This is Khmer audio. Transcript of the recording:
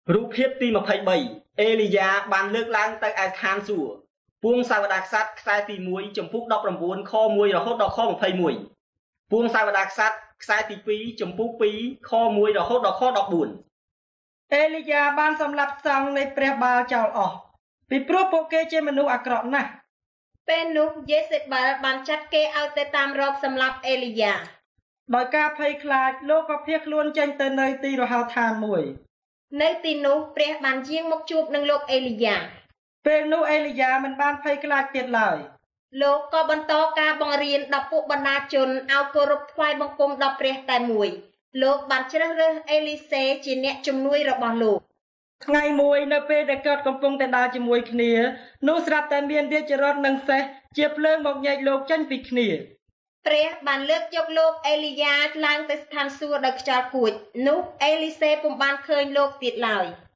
រូបភាពទី23អេលីយ៉ាបានលើកឡើងទៅឯឋានសួគ៌ពួងសាវតារក្សត្រខ្សែទី1ចំពុក19ខ1រហូតដល់ខ21ពួងសាវតារក្សត្រខ្សែទី2ចំពុក2ខ1រហូតដល់ខ14អេលីយ៉ាបានសម្លាប់សង្ឃនៃព្រះបាល់ចោលអស់ពីព្រោះពួកគេជាមនុស្សអាក្រក់ណាស់ពេលនោះយេសេបែលបានចាត់គេឲ្យទៅតាមរកសម្លាប់អេលីយ៉ាដោយការភ័យខ្លាចលោកក៏ភៀសខ្លួនចេញទៅនៅទីរហោឋានមួយនៅទីនោះព្រះបានយាងមកជួបនឹងលោកអេលីយ៉ាពេលនោះអេលីយ៉ាមិនបានភ័យខ្លាចទៀតឡើយលោកក៏បន្តការបង្រៀនដល់ពួកបណ្ដាជនឲ្យគោរពថ្វាយបង្គំដល់ព្រះតែមួយលោកបានជ្រើសរើសអេលីសេជាអ្នកជំនួយរបស់លោកថ្ងៃមួយនៅពេលដែលគាត់កំពុងតែដើរជាមួយគ្នានោះស្រាប់តែមានរាជរដ្ឋនិងសេះជាភ្លើងមកញែកលោកចេញពីគ្នាព្រះបានលើកយកលោកអេលីយ៉ាឡើងទៅស្ថានសួគ៌ដោយខ្យល់គួចនោះអេលីសេពុំបានឃើញលោកទៀតឡើយ